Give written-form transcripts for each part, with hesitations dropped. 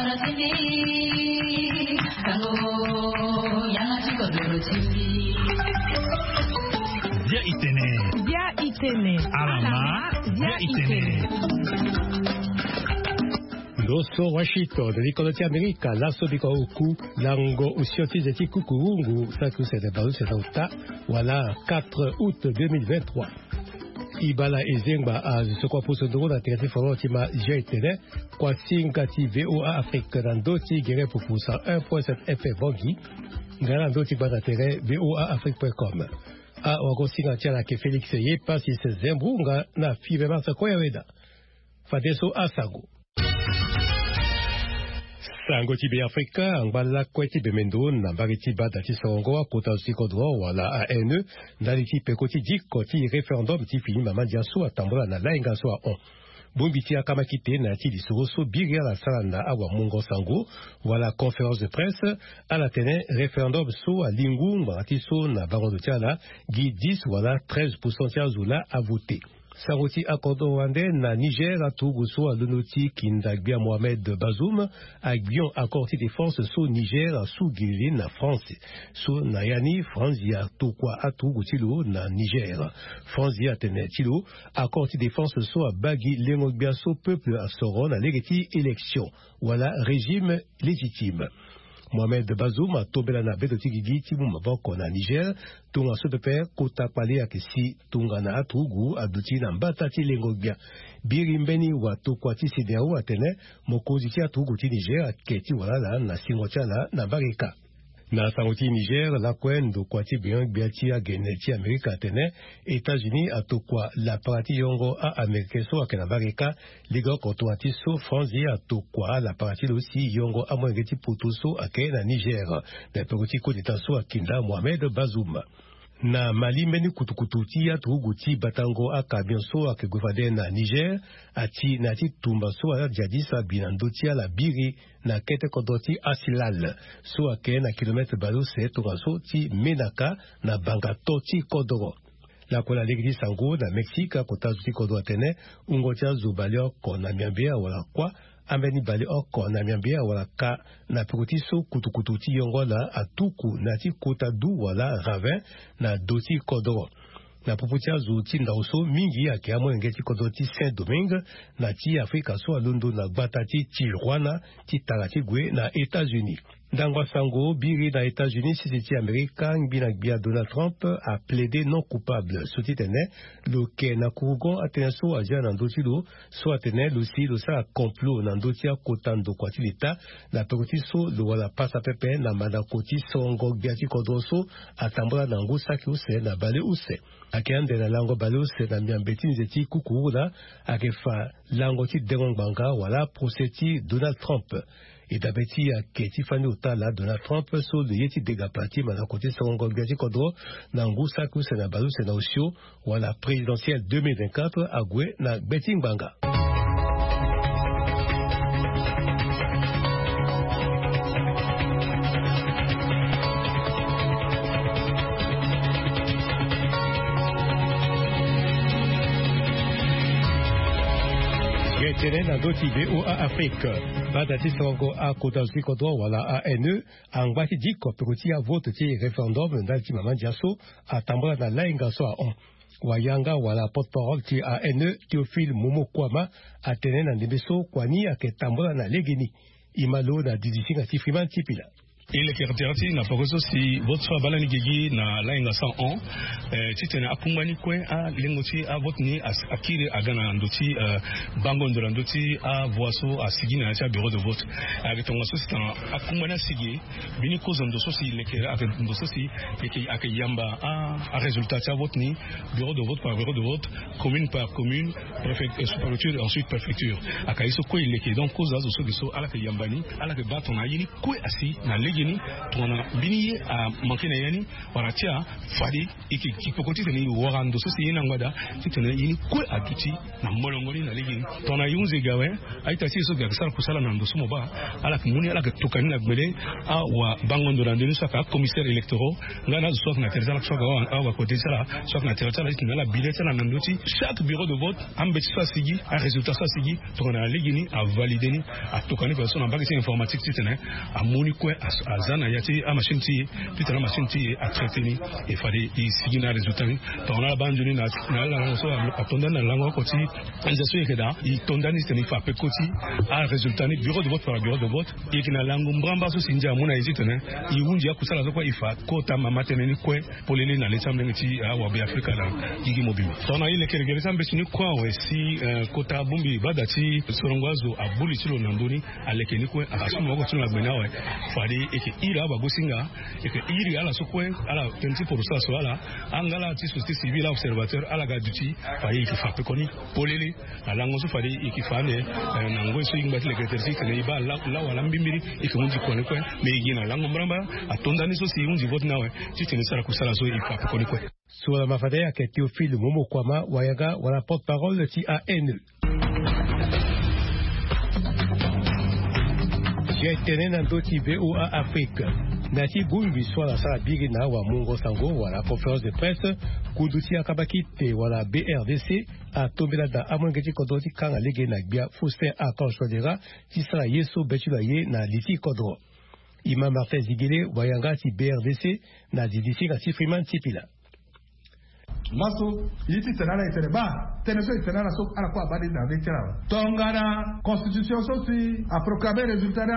Dia itene. Alama. Dia itene. Doso Washington, l'École América, l'Asso di Kauku, Lango Usioti Zeti Kukurungu, Sakusé de Baru Setauta, voilà, 4 août 2023. Ibala Ezengba a Sokwa Posodoro na Terete Forotima Jaitene, kwa Singati VOA Afrique, Nandoti Gere Pupusa 1.7 FM Bongi, Nandoti Banatere VOA Afrique.com. A Wagosinga Tiana ke Félix Yepa si se Zembrunga na Five Masa Koyaweda. Fadeso Asago. Sango tibe Afrika, Angbala Kweti Bemendo, Nambari Tiba Dati Songo, Kota Sikodro, wala ANE, Naliti Pekoti Dik, Koti référendum Tifini Mamandiaso, Atambola na Laingaso a on. Bumbiti Akamakite, Nati Lisoroso, Biria la Salana, Awa Mungo Sango, wala conférence de presse, à la tene, référendum So, à Lingu, Maratiso, na Baron de Tiala, Guy 10, wala 13% Tiazula a voté. Saroti Akodo Wande na Niger a Togoso a Lenoti Kindagbia Mohamed Bazoum a Gbion Accordi Défense so Niger a sous Guilin na France so Nayani Franzia Tokwa a Togotilo na Niger Franzia Tenetilo Accordi Défense so a Bagi Lengogbia so peuple a Soron a Legeti élection voilà régime légitime. Mohamed Bazoum a tobela na beto tigigi timu maboko na Niger tunga sopeper kota pale akisi tunga na atugu aduti na mbatati lengogbia birimbeni wa tokwati sideo atene mokozi ti atugu ti Niger aketi wala na singotala na barika na sangoti Niger la kwendo kwati bien biati a geneti Amerika atene États-Unis atokwa la parati yongo a Amerikeso akena barika ligo kotwati so Franzi atokwa la parati aussi yongo a mwengeti putuso akena Niger de pekoti kodita so akinda Mohamed Bazoum na Mali meni kutukututi ya tuguti batango akabionso akegwefade na Niger ati nati tumba so a jadisa binandotia la biri na kete kodoti asilal so ake na kilometre balo se toraso ti menaka na bangato ti kodoro la kola legri sango na Mexique kotazu ti kodo atene ungotia zubalio kona miambia wala kwa ambeni bali oko na miambia wala ka na pekoti so kutukututi yongo la atuku na ti kota du wala ravin na doti kodoro na puputia zuti ndauso mingi ake amo ngeti kodoti Saint-Domingue na ti Afrika so alondo na gbata ti Tijuana ti tarati gwe na États-Unis. Dangwa sango biri na États-Unis si ti Amerika ngbina gbia Donald Trump a plaidé non coupable soti tene lo ke na kurugon atene so aja na ndoti lo so atene lo si lo sa complot na ndoti a kotando kwati leta na pekoti so lo wala pasa pepe na manakoti songo gbia ti kodroso atambola na ngusa ki use na bale use akeande na lango bale use na miambeti nzeti kukuula akefa lango ti dengongbanga wala proseti Donald Trump Idabeti a keti fani utala Donald Trump so de yeti dega parti manakoti songo gbia ti kodro na ngusa ki use na bale use na osio wala présidentielle 2024 agwe na gbeti ngbanga. Na doti VOA Afrique badati songo a kotazi kodwa wala ANE angwati diko pekoti a vote ti référendum ndalti mamandiaso atambola na laingaso a on wayanga wala porte-parole ti ANE Théophile Momo Kwama atene na ndembeso kwani aketambola na legeni imalo na didisinga ti friman tipila ile kerterati na pokoso si vote so balani gigi na lainga 101 titene akumbani kwe a lengoti a vote ni akire agana ndoti bango ndola ndoti a voiso a sigina cha bureau de vote avec ton so c'est akumbana sigi bini kozo ndo so si lekera avec ndo so si akayamba a résultat cha vote ni bureau de vote par bureau de vote commune par commune préfecture sous-préfecture ensuite préfecture akaiso ko ileke donc koza zo so ala kayambani ala ke baton na yini ko asi na ligini tona bini a manke na yani waratia fadi iki kipokoti tani warando so si ngada titene yini ko atuti na molongoli na ligini tona yunze gawe aita si so ga sala kusala na ndo sumo ba ala kumuni ala tukani na gbele a wa bangondo na ndeni saka commissaire électoraux ngana so na terza so ga wa côté sala so na terza la titene la billet na ndoti chaque bureau de vote ambeti so sigi a résultat so sigi tona ligini a valider ni a tukani personne en bagage informatique titene a moni ko azana yati a machine ti titene machine ti a traiter ni e fallait i sigi na résultat ni tona la banjuni na la so a tonda na lango ko ti nzaso yekeda i tonda ni tene fa pe koti a résultat ni bureau de vote par bureau de vote et qui na lango mbramba so sinja mona yitene i unji akusala so ko ifa kota mama tene ni kwe polele na letambe ngiti a wa be Africa la gigi mobile tona ile keregere sambe ni kwa we si kota bumbi badati sorongwazo abuli chilo nandoni alekeni kwe akasoma wako tuna gbenawe fadi eke ira bagosinga eke iri ala sokwe ala 20% so ala angala ti société civile observateur ala gaduti fadi eke fa pekoni polele alango so fadi eke fane nango so ingati le ketersi kene iba la wala mbimbiri eke munji kone kwe me igina lango mbramba atonda ni so si unji vote nawe titene sala kusala so ifa pekoni kwe sur la mafade ya Théophile Momo Kwama wayaga wala porte-parole ti ANU Tene na ndoti VOA Afrique nati gumbi swala sala bigi na wa Mungo Sango wala conférence de presse kuduti akabakite wala BRDC a tombela da amongeti kodoti kanga lege na bia Faustin Akanchodera ti sala yeso betula ye na liti kodro Imam Martin Zigele wayanga ti BRDC na didisi na Freeman Tipila Maso yiti tenana itereba teneso itenana so ala kwa badi na vetera tongana constitution so si a proclamer résultat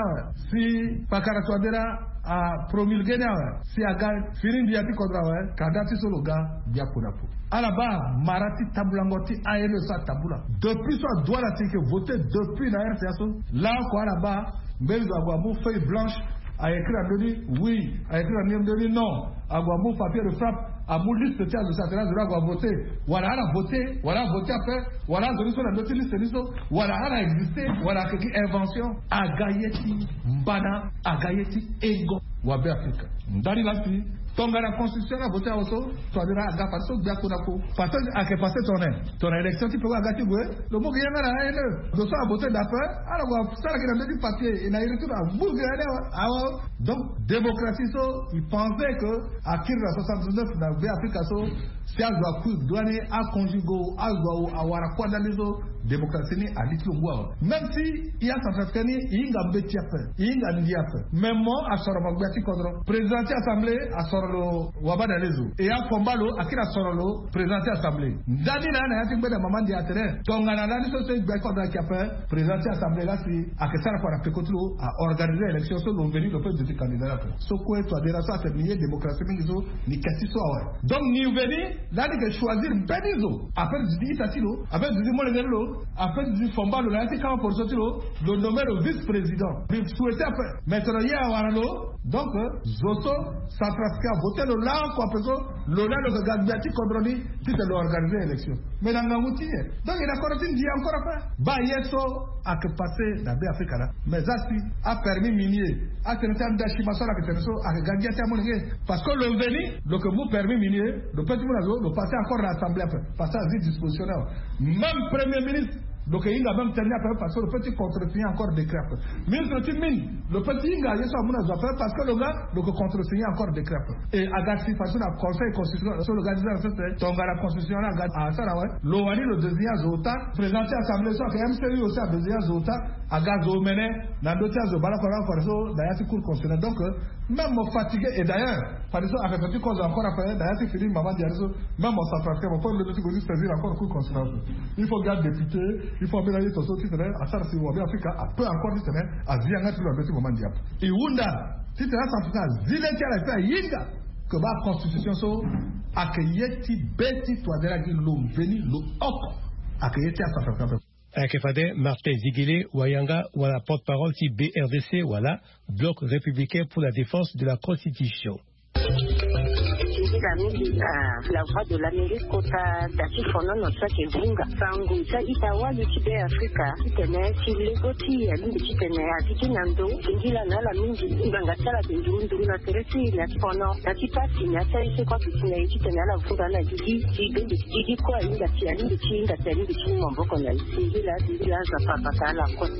si pakara twadera a promulguer si aga firin diati kodra kadati solo ga dia kunapo ala ba marati tabulangoti aelo sa tabula depuis so doit la que voter depuis la RCA là quoi là bas mbelzo agwabu feuille blanche a écrit à Denis oui, a écrit à Denis non, à Guamou papier de frappe, à mon liste de Satana de la voter, voilà à voter, voilà voter après, voilà de sur la note liste de voilà à exister, voilà quelque invention, à Gayeti, Mbana, à Gayeti, Ego, Wabe Africa. Dans la fille, tonga la constitution a voté aussi, toi de la gafaso, Biakunako, parce que passé ton élection, tu peux avoir gâté, le mot qui est là, le soir a voté d'après, alors ça qui a mis papier, il a eu tout à bout. Donc, démocratie, ils pensaient que à Kira 79, dans l'Afrique, si elle doit donner à conjugo, à avoir à quoi dans démocratie, à l'Itlongwa. Même si il y a Centrafricain, il y a un petit affaire, il y a un affaire. Même moi, à Sorobagati Kodro, présidente assemblée, à Sorolo, Wabadalezo, et à Kombalo, à Kira Sorolo, présidente assemblée. Dani Nana, il y a un moment d'intérêt. Tongana, il y a un Bekodra qui a fait, présidente assemblée, là, si, à que ça, à Pekotlo, à organiser l'élection, sur l'envenu, le peuple de candidat. Sokwe, toi, des rations à terminer, démocratie, ni Kassiso, donc, ni veni, là, il choisir Benizo, après, du dit Tatilo, après, du dit Molenelo, après, du dit Fomba, le Nati Kama pour sortir, le nommer le vice-président. Il souhaitait après, maintenant, il y a Warano, donc, Zoto, Centrafrica, voter le là, quoi, le là, le Gagbiati, Kodroni, si c'est l'organiser l'élection. Mais dans la routine, donc, il a encore dit encore après. Bah, yeso, a que passer dans l'Afrique, mais Zasi a permis minier, a que d'Achimasora, a que Gagbiati, parce que le veni, le que vous permis minier, le petit monde, le passer encore à l'Assemblée, passer à vie dispositionnelle. Même Premier ministre, donc il a même terminé après parce que le petit contresigné encore décret. Ministre Timine, le petit Inga, il y a ça parce que le gars, donc contresigné encore décret. Et Agatsi, parce que le conseil constitutionnel, sur le gars disait, donc la constitution, à Saraway, l'Ouani, le deuxième Zota, présenté à l'Assemblée, soit que MCU aussi à deuxième Zota, à Gazomene, dans d'autres cas, Balakora, Forso, d'ailleurs, c'est cool constitutionnel. Donc, même fatigué, et d'ailleurs, par exemple, avec petit cause encore à faire, d'ailleurs, c'est fini, maman Diarizo, même en Centrafrique, on peut le petit côté saisir encore cool constitutionnel. Il faut garder député, il faut aménager son sauce, à ça, si vous avez Afrique, à peu encore dit, à Zianga, tout le petit moment diable. Et Wunda, si tu as Centrafrique, Zilenki à la fin, Yinga, que ma constitution, so, accueilleti, beti, toi, de la guille, l'eau, veni, l'eau, hop, accueilleti à Centrafrique. Akefade Martin Zigele Wayanga wala porte-parole si BRDC wala bloc républicain pour la défense de la Constitution. la mingi la voix de l'Amérique kota dati fono no sake vunga sangu sa itawa lutibe Afrika kitene chilegoti ya lingi kitene atikinando ingila na la mingi nganga sala ndundu na teresi na fono dati pasi na sai kwa kitene kitene la vunga na gigi kwa inga tia lingi chinga tia lingi chinga mboko na ingila ingila za papa kala kwa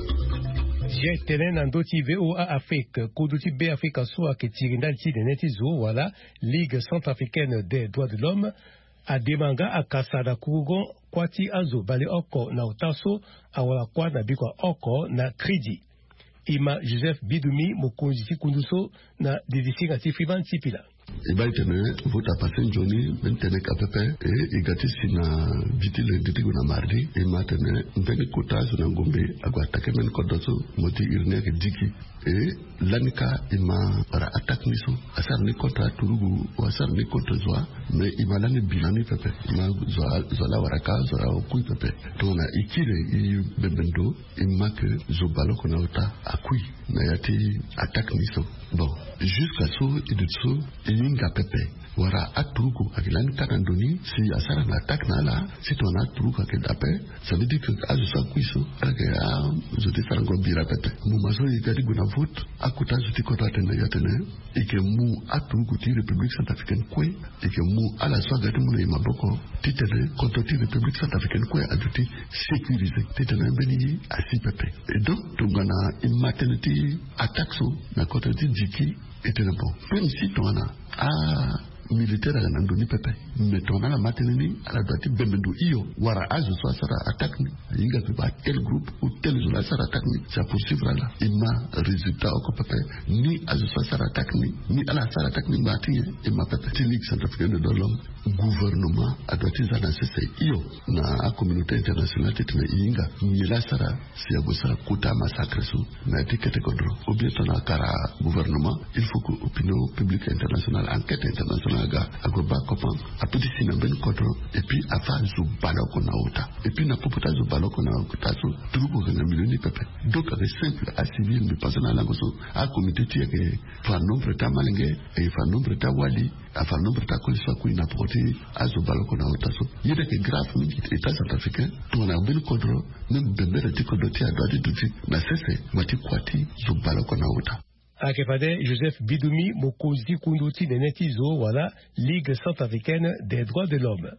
Jetene nandoti VOA Afrique, kuduti B Afrique soit que tirindanti de netizo, voilà, Ligue centrafricaine des droits de l'homme, a demanga a kasada kurugon, kwati azo bale oko na utaso, awala kwa na bikwa oko na kredi. Ima Joseph Bidoumi, mokonzi kunduso, na didisi ngati friban tipila. Ibaitene vota pasen Johnny bentene kapepe igati sina vitile ditigo na mardi matene mbeni kota na ngombe agwatake men kodoso moti irne ke diki lanika ima para attack niso asar ni kontra turugu asar ni kontra zoa me imalani bilani pepe ma zoa waraka zoa kui pepe tona ikire i bebendo imake zobalo kona uta akui na yati attack niso bon jusqu'à ce et de ce inga pepe wara atrugo akilani kanandoni si asara na attack na la si tona atrugo akedape ça veut dire que azusa kuiso aka zote sarango bira pepe mu maso igadi guna vote akuta zote kota tena yatene ike mu atrugo ti République centrafricaine kwe ike mu ala so gadi mu na maboko titene contre ti République centrafricaine kwe aduti sécurisé titene beni asi pepe et donc tungana immaternity attack so na kota ti jiki etene bon même si tona militaire à l'andoni pepe mais ton à la matinée à la date bemendo io wara azo so sara attaque ni inga que ba tel groupe ou tel zone sara attaque ni ça poursuivre là ima résultat au pepe ni azo so sara attaque ni à la sara attaque ni mati et ma pepe Ligue centrafricaine de l'homme gouvernement a doit izana sese io na communauté internationale tetme inga ni la sara si agosa kuta massacre so na tikete kodro obieto na kara gouvernement il faut que opinion publique internationale enquête internationale agoba kopan apudi sina ben kodro et puis afa zo baloko na uta et puis na popota zo baloko na uta so truko na milioni pepe donc avec simple à civil de personnel la goso a comité tie que fa nombre ta malenge et fa nombre ta wali fa nombre ta kolisa ku ina porter azo baloko na uta so yede que grave ni état centrafricain to na ben kodro même bembere ti kodro ti adodi duti na sese mati kwati zo baloko na uta. Akepade Joseph Bidoumi, mokozi kunduti de netizo, voilà, Ligue centrafricaine des droits de l'homme.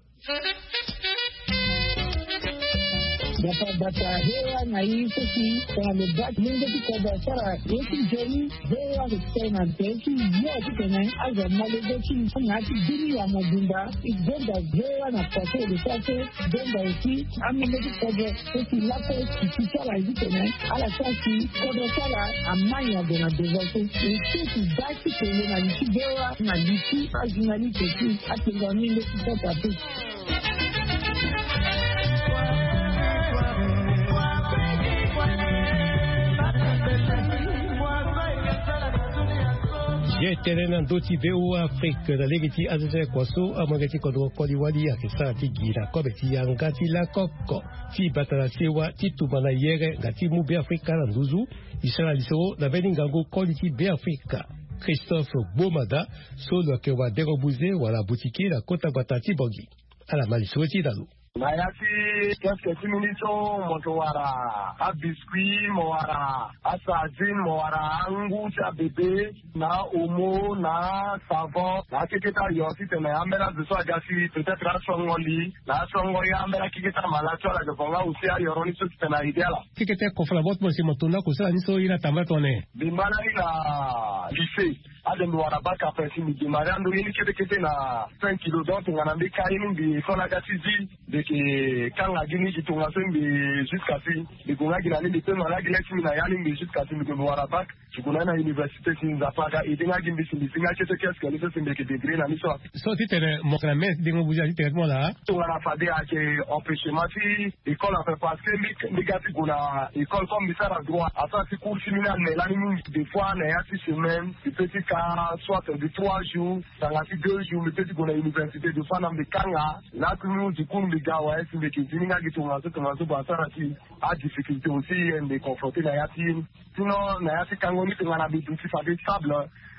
Bata hewa na hii sisi kwa lebati mungu kwa basara yeki jeli hewa kutena teki yote tena aza malebeti ngati dini ya mabunda igenda hewa na pate lesase genda eki amelebi kwa sisi lako kisala hivi tena ala sasi kwa sala amanya dona devote sisi basi kwenye na nchi hewa na nchi azunali teki atengaminde kupata tu. Jetene ndoti VOA Afrique na legiti azese kwaso amagati kodro kodi wali akisa tigira kobeti yangati la kokko ti batala tiwa titumana yere ngati mu be Afrika na nduzu isala liso na beningango kodi ti be Afrika Christophe Bomada solo ke wa derobuze wala boutique la kota batati bogi ala maliso ti dalu. Mayati quelques minutes motoara a biscuit moara a sardine moara angu cha bébé na omo na savon na kiketa yosi tena amera de so agasi peut-être la songoli na songoya amera kiketa malacho la bonga usia yoroni so tena ideala kiketa kofla bot mo simotunda ko sala ni so ina tamatone bimana ila lycée adem wara baka pesi mi dimarando yini kete na 5 kg donc ngana mbika yini bi fona gasizi de que quand la Guinée qui tourne jusqu'à fi de Gonga qui n'allait pas malade qui est na yani jusqu'à fi de voir bac tu connais na université qui nous a pas et dinga gimbi si dinga qu'est-ce que c'est que degré na miso so titere mo la messe dingo vous avez directement là to la fade a que empêchement fi école a fait parce que mi gati gona école comme mi sara droit à ça c'est cours séminaire mais là des fois na ya 6 semaines de petit cas soit de 3 jours dans la 2 jours le petit gona université de fana de kanga là que nous du coup gawa esi mbeki zininga gitu basara si a difficulté aussi de confronter na yati sinon na yati kangoni tengana bitu si fa stable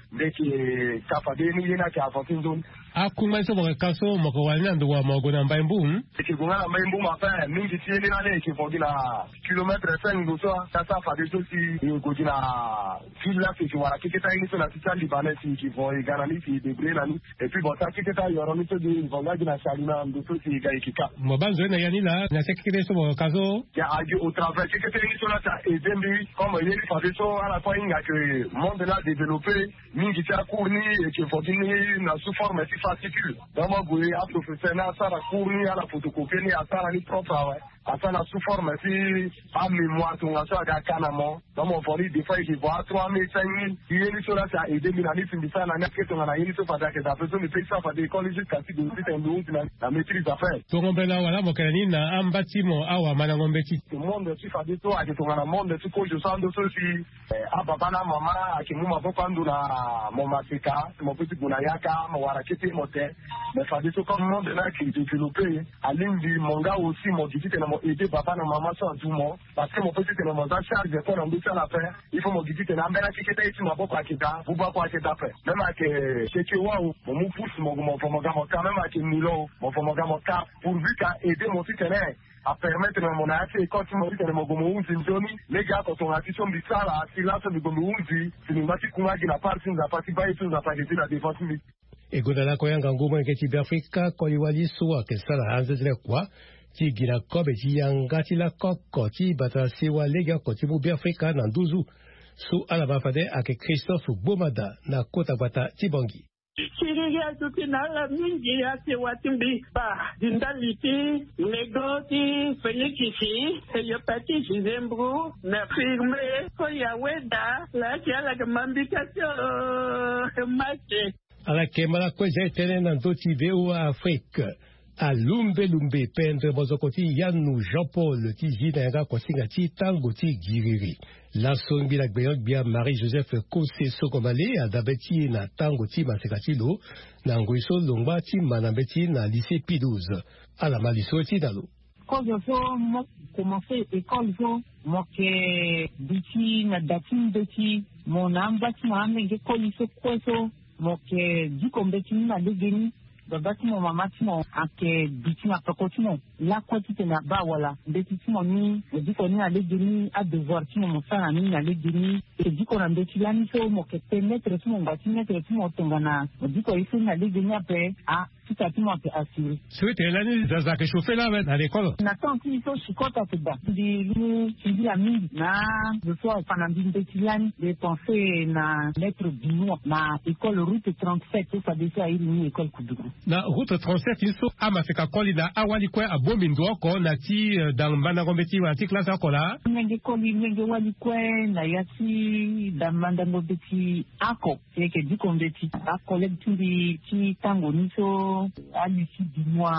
ndeki kafadeni yena ka avantin zone akuma so mo kaso mo ko wala ndo wa mo go na mbaimbu ki gona mbaimbu ma fa mingi tiene na le ki fogina kilomètre 5 do so ça fa de so si go dina fila ki wara ki keta ini so na tita libanais ki vo garani fi de brena ni et puis bon ça ki keta yoro ni so di vonga dina salina ndo so si ga ikika mo banzo na yani la na sekere so mo kaso ya agi au travers ki keta ini so na ta ezembi comme yeli fa de so à la fois inga que monde là développé mingi ta kourni et ki fogini na sous forme fascicule dama goye a professionnel sara kourni à la photocopie ni asara ni propre ouais asana sous forme si a mémoire ton aso aga kanamo dama voli des fois il voit 3000 5000 yeli so là ça aider mi na ni fin ça na na que ton na yeli so fada que da personne peut ça fada école jusqu'à si de c'est un dos la maîtrise d'affaires to ngombe la wala mo kanani na ambati mo awa mana ngombe ti le monde si fada to a que ton na monde tu ko je sens de ceci a baba na mama akimuma bokandu na mo masika mo petit bunayaka mo warakete mote mais fada to comme monde là qui développé à l'indi monga aussi mo dit que mo aider papa na maman so tout mo parce que mon petit que mo dans charge de ton ambition à faire il faut mo dit que na mbela kiketa ici ma boko akita bu ba ko akita fait même que c'est que waouh mo pousse mo ga quand même à que milo mo ga mo ka pourvu qu'à aider mon petit à permettre mon action quand tu m'as dit que mon gomo unzi njoni les gars quand on a question bisala silence de gomo unzi c'est une partie qu'on a qui n'a pas si nous a pas si pas et tout nous a pas été la défense e godala ko yanga ngumo ke ti Afrika ko liwali so ke sala hanzele kwa ti gira ko be ti yanga ti la kokko ti bata sewa lega ko ti bu Afrika na nduzu su ala ba fade ake Christophe Bomada na kota bata ti bangi Chiriya tukinala mingi ya sewatimbi ba dindaliti negoti fenikisi yopati zembru na firme ko ya weda la kiala kamambikasyo mache ala kemala ko jetene na ndoti veu Afrique a lumbe pendre bozokoti yanu Jean-Paul ti jinanga ko singa ti tango ti giriri la songi la gbeyon bia Marie-Joseph Kose Sokomale a dabeti na tango ti masekati lo na ngoiso longba ti manambeti na lycée P12 ala maliso ti dalo quand je fais commencer école moi que biti na datin beti mon ambati mo amenge ko liso kweso mo que du kombeti na legeni babati mo mamati mo ake biti na pakoti mo la kwati tena ba wala beti mo ni diko ni ale geni a devoir ti mo sana ni ale geni e diko na beti la ni so mo ke permettre ti mo ngati mettre ti mo tongana diko iso na ale geni ape a tout à mo ke assurer souhaite l'année zaza ke chauffer là à l'école na tanti so shikota te ba di ni la mingi na je sois panambi beti lani de penser na lettre bino na école route 37 ça déjà une école kudugu na route 37 iso amafika koli na awali kwa abomindo ko na ti dans mbana ngombeti wa ti classe ko la ngenge koli ngenge wali kwa na yati dans mbana ngombeti ako ke di kombeti a collègue ti tango niso alisi dinwa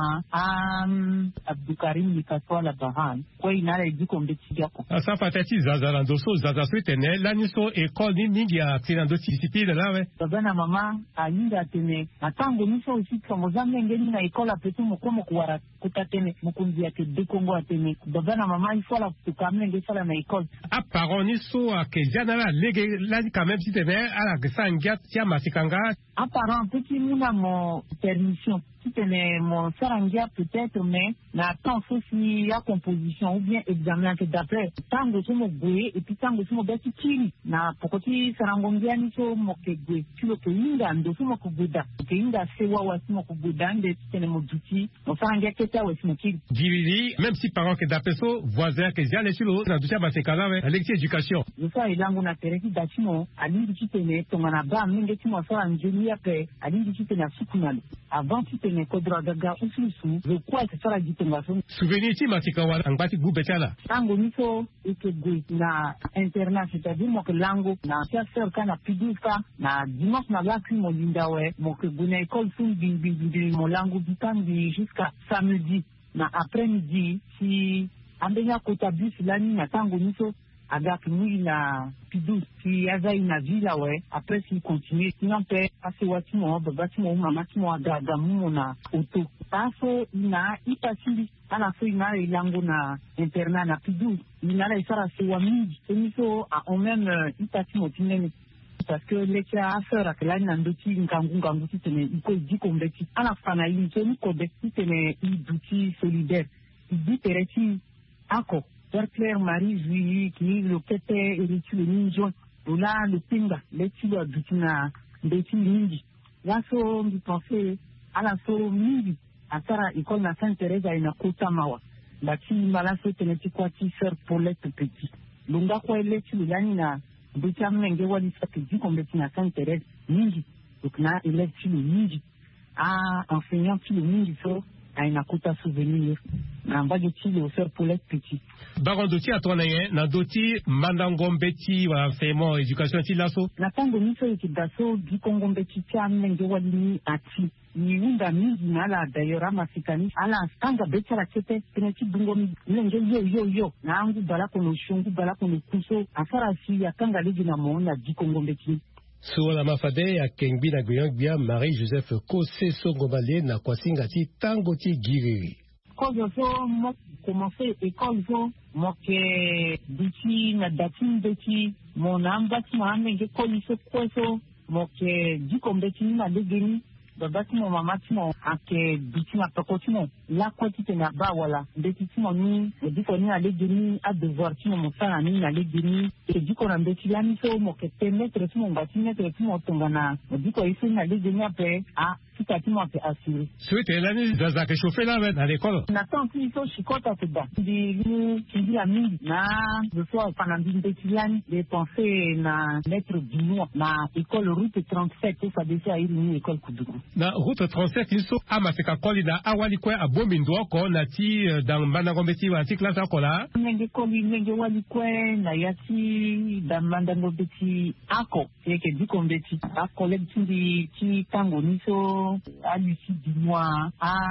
Abdoukarim Nikatwa la Bahan kwa inala di kombeti yako asa fatati zaza la ndoso zaza swetene la niso école ni mingi ya tirando ti discipline la we baba na mama alinda tene na tango niso aussi kamozambe ngeni na école apetu mokomo kuwara kutatene mukunzi yake dekongo atene baba na mama il faut la tukamne ngesala na école a parents niso ke jana la lege la quand même si tene ala gesangia tia masikanga a parents petit muna mo permission si tene mon sarangia peut-être mais na temps aussi ya composition ou bien examen que d'après tango somo goye et puis tango somo beti kiri na pokoti sarangongia niso mo ke goye kilo ke inga ndo somo ko goda ke inga sewa wasimo ko goda nde tene mo duti mo sarangia keta wasimo kiri dividi même si parents que d'après so voisin que jale silo na dutia masekala we lecture éducation je ça ilango na tereki dachimo alindi kitene tongana ba minge timo sara njeni ape alindi kitene sukunalo avant kitene kodra daga ususu je crois que sara gitonga so souvenir ti matika wala ngati gubetala tango niso eke goy na internat c'est-à-dire mo que lango na faire kana piduka na dimanche na laki mo lindawe mo que guna école sun bin mo lango bitandi jusqu'à samedi na après-midi si ambenya kota bus lani na tango niso agaki mwili na pidou si azai na vila we après si continue sinon pe ase wati mo babati mo mama ti mo agaga mo na auto paso na ipasili ala so ina ilango na internat na pidou ina la isara se wa mingi emiso a on même ipati mo tinene parce que les cas affaire à la nandoti ngangu tene iko dikombeti ala fana yinto ni kodeti tene iduti solidaire idi tereti ako Claire Marie Julie qui le kete eritu le ninjo ola le pinga leti lo dutina ndeti ninji laso mpense ala so mingi atara école na Sainte Thérèse ina kota mawa bati malaso tene tikwati sœur Paulette Petit lunga kwa leti lani na ndeti amenge wali sakiji kombeti na Sainte Thérèse mingi donc na élève mingi enseignant mingi so aina kota souvenir na mbaje tili sœur Paulette Petit baron doti atonaye na doti mandangombeti wa enseignement éducation ti laso na tango miso itidaso di kongombeti ti amenge wali ati ni unda mingi na la d'ailleurs masikani ala tanga betara kete peneti bungo mlenge yo na angu bala kono shungu bala kono kuso afara si ya tanga legi na mona di kongombeti sur la mafade ya Kengbi na Guyang Marie-Joseph Kose Songobale na kwasinga ti tango ti giriri. Quand je fais commencer école, moi que d'ici na datin d'ici mon bâtiment amène collise quoi moi que du combati na dégeni le bâtiment maman a que d'ici na tokotimo la quantité na ba wala d'ici ni dit qu'on a dégeni à devoir ti mon frère ni na dégeni et dit qu'on a d'ici la mission moi que permettre mon bâtiment mettre mon tongana dit qu'on ici na dégeni après à assuré. C'était l'année Zaza qui chauffait là à l'école. Nathan qui sont chicota là. Di ami na je sois pendant une décision de penser na maître du mois na école route 37 ça déjà une école Kudugu. Na route 37 ils sont à Maseka Kolina awali kwa abomindo ko na ti dans Mandangombeti wa ti classe akola. Nenge koli nenge wali kwa na yati dans Mandangombeti ako c'est que du kombeti a collègue ti tango niso à l'issue du mois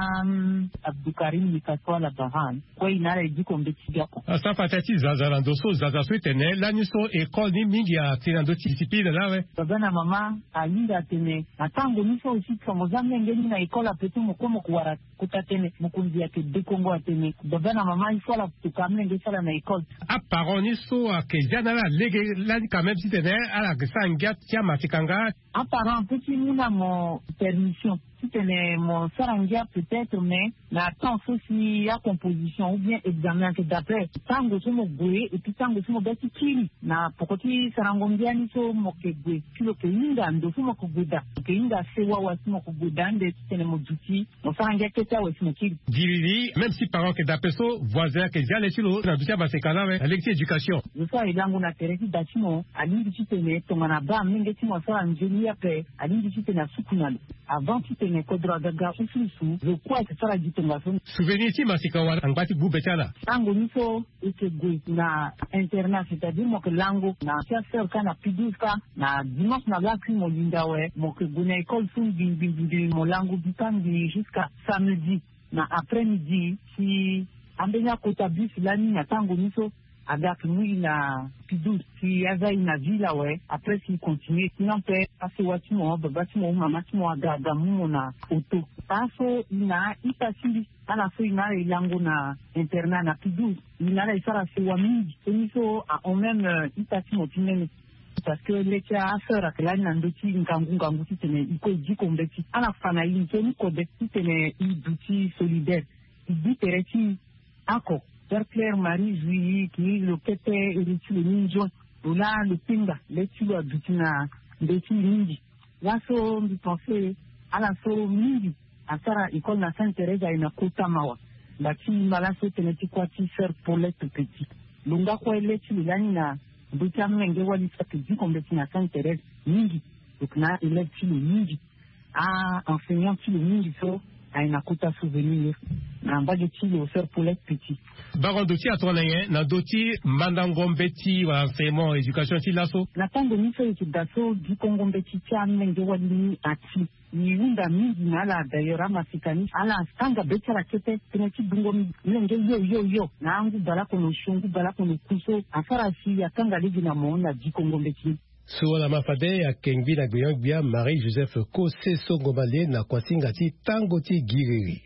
Abdoukarim Mikaswa la Bahan kwa inara di kombeti gako. Ça fatati Zazarando so Zaza suitene la niso école ni mingi ya tirando discipline là ouais. Bana mama alinda tene atango niso aussi comme zamenge ni na école apetu mokomo kuwara kutatene mukunzi yake de Congo atene bana mama il faut la tukamenge sala na école. A parole niso a que jana la lege la quand même si tene ala que ça ngat tia matikanga. A parole petit muna mon permission. Si tenais mon sarangia peut-être, mais la temps aussi à composition ou bien examen que d'après tango somo gwe et puis tango somo beti kiri na pokoti sarangombia ni so mo ke gwe kilo ke inda ndo somo ko guda ke inda sewa wa somo ko guda nde tenais mo duti mo sarangia ke ta wa somo kiri diriri même si parents que d'après so voisin que jale silo na dutia ba se kana avec l'éducation je sais ilango na teresi datimo ali duti tenais tongana ba mingi timo sarangeli après ali duti tenais sukunalo avant tu tenais kodra daga ususu je crois que ça la dit souvenir ti masika wa angati bubetala tango niso ite gwe na internat c'est-à-dire mo que lango na faire kana piduka na dimanche na lakri mo lindawe mo que guna école sun bin mo lango bitandi jusqu'à samedi na après-midi si ambenya kota bus lani na tango niso avec lui na pidou si azai na villa ouais après si continue sinon peut passer watimo batimo mama timo agaga mona auto paso ina ipasili ala so ina ilango na internat na pidou ina isara se wami eniso a on même ipasimo tinene parce que les cas affaire à la nandoti ngangu tene iko di kombeti ala fana yinto ni kodeti tene iduti solidaire idi tereti ako Claire Marie Julie qui le kete eritu le ninjo ola le pinga leti lo dutina ndeti mingi laso mpense ala so mingi atara école na Sainte Thérèse ina kota mawa bati malaso teneti kwati sœur Paulette Petit lunga kwa leti lani na buta menge wali sakiji kombeti na Sainte Thérèse mingi donc na élève mingi enseignant mingi so aina kota souvenir na mbaje tili sœur Paulette Petit. Baron doti atonaye na doti mandangombeti wa enseignement éducation ti laso. Na tango miso itidaso di kongombeti ti amenge wali ati ni unda mingi na la d'ailleurs masikani ala tanga betara kete peneti bungo mlenge yo na angu bala kono shungu bala kono kuso afara si ya tanga legi na mona di kongombeti. Sur la mafade ya Kengbi na Guyang Marie-Joseph Kose Songobale na kwasinga ti tango ti giriri.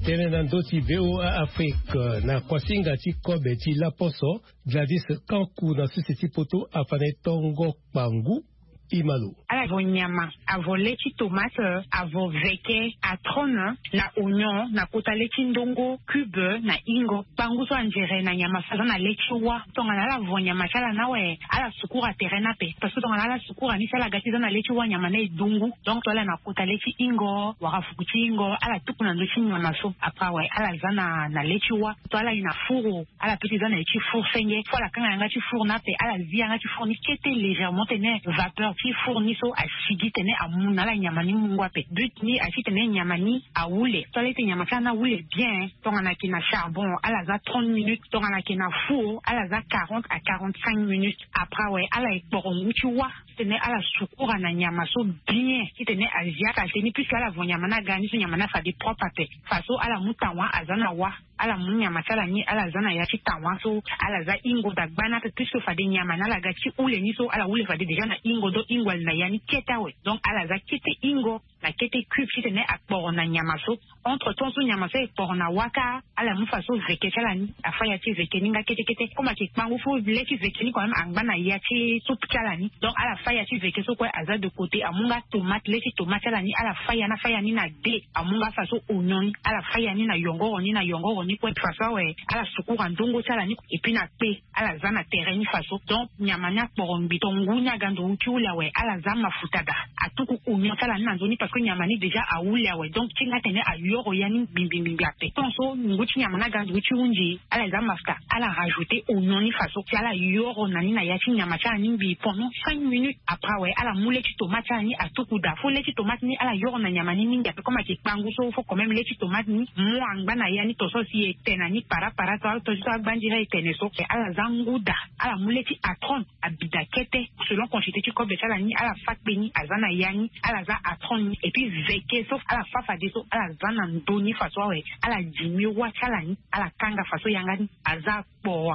Tenenando ti VOA Afrique na kwasinga ti kobe ti Laposo Gladys Kankou na sisi poto afane tongo pangu Imalo. Avo nyama, avo lechi tomate, avo veke, atrona, na oignon, na kota lechi ndongo, cube, na ingo, pangu so anjere na nyama faza na lechi wa. Tonga na la vo nyama chala na we, ala sukura terena pe. Parce que tonga na la sukura ni sala gatiza na lechi wa nyama na idungu. Donc tola na kota lechi ingo, wakafukuchi ingo, ala tupu na lechi nyama so. Apa we, ala zana na lechi wa. Tola ina furo, ala peti zana lechi four fenge. Fola kanga nga chi four na pe, ala zia nga chi four ni kete légèrement tene vapeur. Ti fourniso a sigi tene a munala nyamani mungwape but ni a si tene nyamani a wule tolete nyamaka na wule bien tongana ki na charbon ala za 30 minutes tongana ki na four ala za 40 à 45 minutes après ouais ala ekporongu tu vois tene ala sukura na nyama so bien si tene azia ka tene plus ala vo nyamana gani so nyamana fa de propre pe faso ala mutanwa azana wa ala munyama sala ni ala zana ya ci tanwa so ala za ingo da bana pe plus fa de nyamana la gachi ule ni so ala wule fa de déjà na ingo do ingo na yani keta we donc ala za kete ingo na kete cube si tene akporo na nyama so entre temps so nyama so ekporo na waka ala mu faso veke sala ni afaya ti veke ninga kete comme ki pangu fo leti veke ni quand même angba ya ci soup sala ni donc ala faya ti veke so quoi aza de côté amunga tomate leti tomate sala ni ala faya ni na de amunga faso oignon ala faya ni na yongoro ni quoi faso we ala sukura ndongo sala ni et puis na pe ala zana terrain faso donc nyama nya porombi tongunya gando uchula we ala zama futada atuku oignon sala ni nzoni parce que nyama ni déjà a ula we donc tinga tene a yoro yani bimbi ape tonso nguchi nyama na gando uchunji ala zama futa ala rajouter oignon ni faso ala yoro nani na yachi nyama cha ni bi pendant 5 minutes après we ala moule ti tomate ni atuku da fo leti tomate ni ala yoro na nyama ni mingi ape comme ki pangu so faut quand même leti tomate ni mwanga na yani to so si etena ni para to so bandira etene so ala zanguda ala moule ti atron abida kete selon quantité tu kobe sala ni ala fat beni azana yani ala za atron et puis veke sauf ala fafa de so ala zana ndoni faso we ala jimi wa sala ni ala kanga faso yangani aza po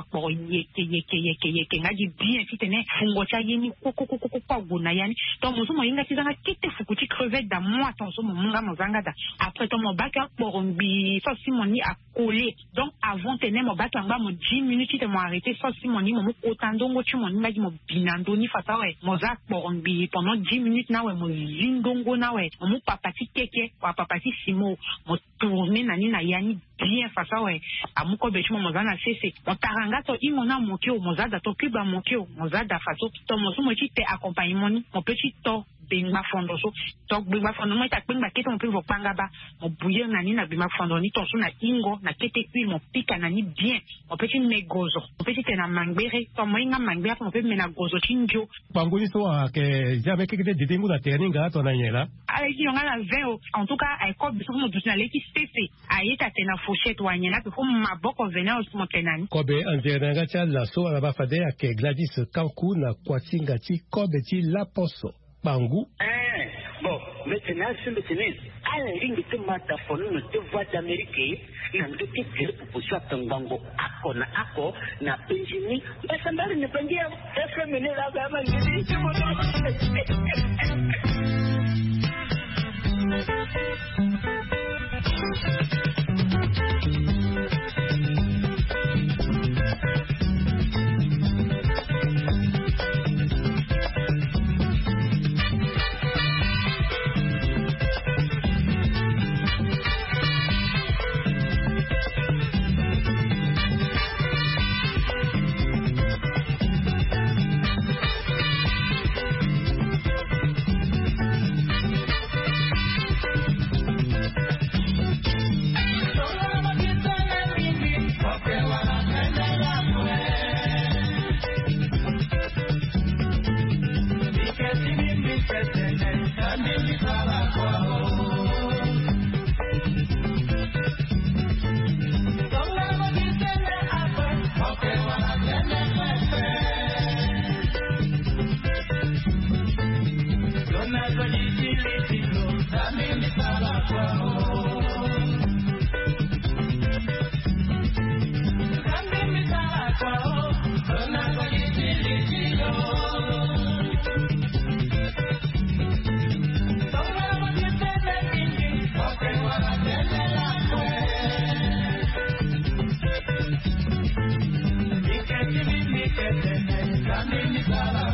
yeke ngaji bien si tene fungo cha yeni koko kwa guna yani to mozo mo yinga tizanga kete fukuti crevette da moi tonso mo munga mozanga da après to mo baka porombi so simoni a collé donc avant tene mo baka ngba mo 10 minutes te mo arrêter so simoni mo otandongo tu mo ngaji mo binando ni fata we mo za porombi pendant 10 minutes na we mo zindongo na we mo papati keke wa papati simo mo tourner nani na yani bien fasa we amuko bechimo mo zana sese mo taranga to imona mokio mo za da to kuba mokio mo za da faso to mo sumo ti te accompagnement mo petit to bingba fondo so to bingba fondo mo ta bingba keto mo pe vo panga ba mo bouiller nani na bingba fondo ni to so na ingo na kete huile mo pika nani bien mo petit negozo mo petit te na mangbere to mo inga mangbere mo pe mena gozo tinjo pangu ni so ke jabe ke de dengu na teninga to na nyela ala ki ngala 20 en tout cas ay ko biso mo dusna leki sese ayeta tena fourchette wa nyela pe ko maboko vena o mo tenani kobe anjera cha la so ala ba fade ake Gladys Kankou na kwasinga ti kobe ti Laposo Bangu. Bon, maintenant, à la ligne de Mataphone, de voix d'Amérique, n'a pas été pour ça, Tangango, Ako, na Ako, na Benjini, mais ça m'a ne pas dire, est-ce mener la gamme, tene, tene,